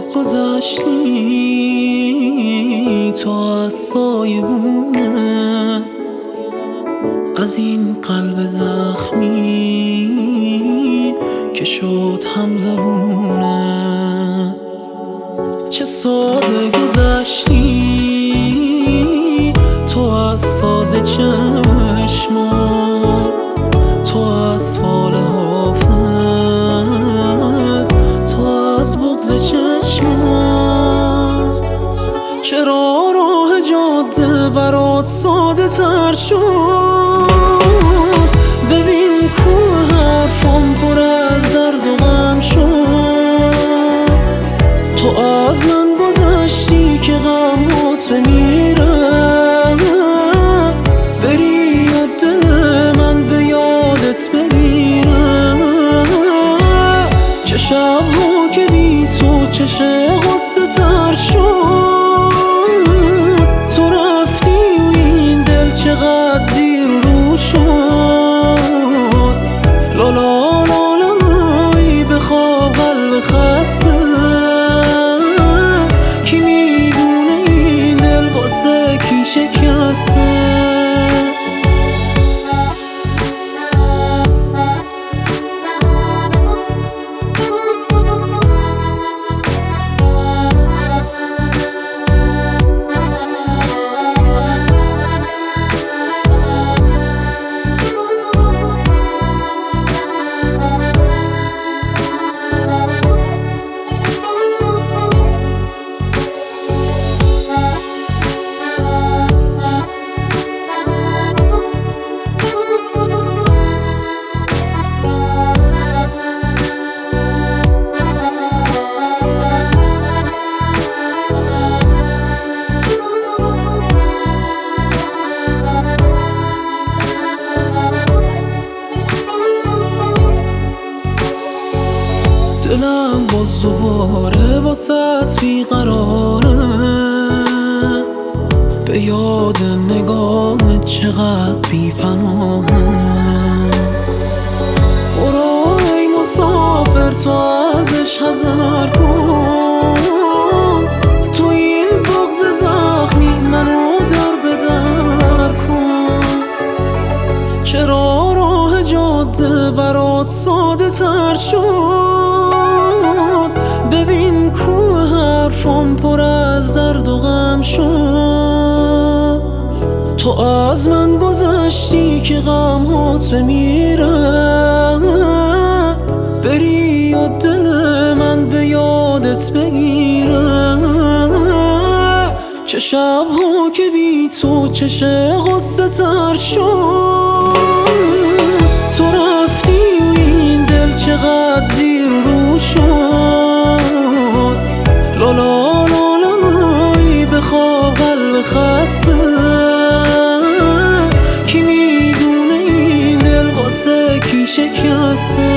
گذشتی تو از سایبونه، از این قلب زخمی که شد همزبونه. چه ساده گذشتی تو از ساز چشمان، تو از فال حافظ، تو از بغض چشمان. چرا راه جاده برات ساده تر شد؟ ببین کوه حرفم پر از درد و غم شد. تو از من گذشتی که غمات بمیره، بری و دل من به یادت بمیره. چه شب‌ها که بی تو چشه غصه تر شد. تو رفتی و این دل چقدر زیر رو شد. لالا لالا لای بخواب قلب خسته، کی میدونه این دل واسه کی شکسته. دلم باز دوباره واسط بیقراره، به یاد نگاه چقدر بی‌پناهه. برو ای مسافر تو ازش حذر کن، تو این بغض زخمی منو در به در کن. چرا راه جاده برات ساده تر شد؟ ببین کوه حرفم پر از درد و غم شد. تو از من گذشتی که غمات بمیره، بری و دل من به یادت بگیره. چه شب‌ها که بی تو چشه غصه تر شد. تو رفتی و این دل چقدر زیر رو شد. لالا لالا لای بخواب قلب خسته، کی میدونه این دل واسه کی شکسته.